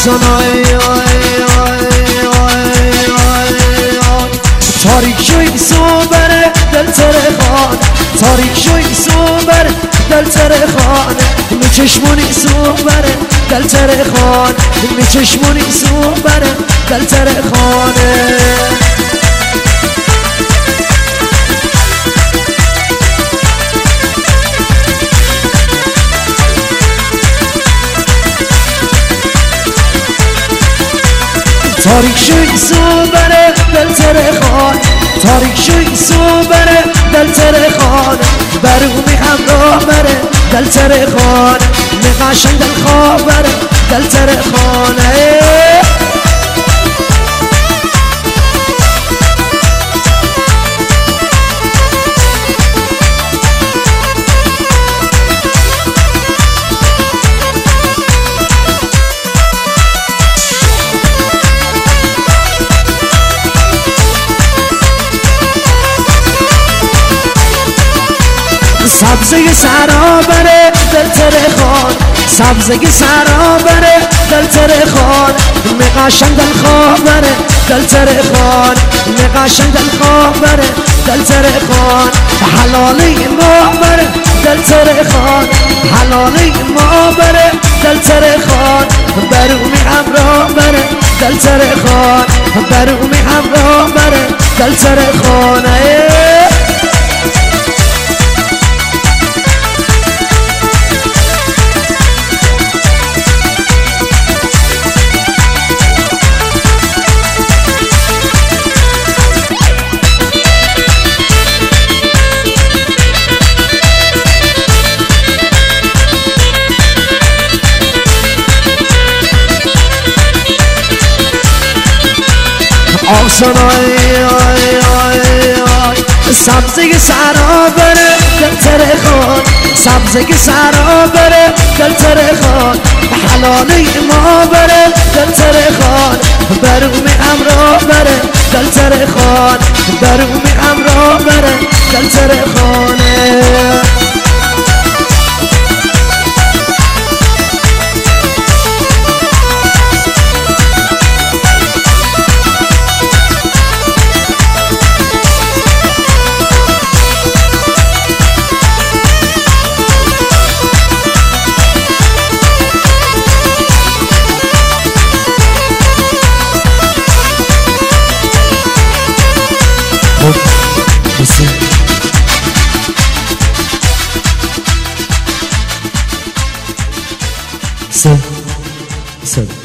آشنای تاریک شوی سوبر دل ترخان تاریک شوی سوبر دل ترخان می چشمونی سوبر دل ترخان می چشمونی سوبر دل ترخانه تاریک شوی سوبر دل ترخان تاریک شوی سوبر دل ترخان برومی همراه بره دل ترخان نقاشن دل خواه بره دل ترخانه سبزه سرا بره دل ترخان سبزه سرا بره دل ترخان نقاشن دل خواه بره دل ترخان نقاشن دل خواه بره دل ترخان حلالی ما بره دل ترخان حلالی ما بره دل ترخان برومی همراه بره دل ترخان برومی همراه بره دل ترخانه آشنای سبزه سرا بره دل ترخان سبزه سرا بره دل ترخان حلالی ما بره دل ترخان برومی همراه بره دل ترخان برومی همراه بره دل ترخانه Sen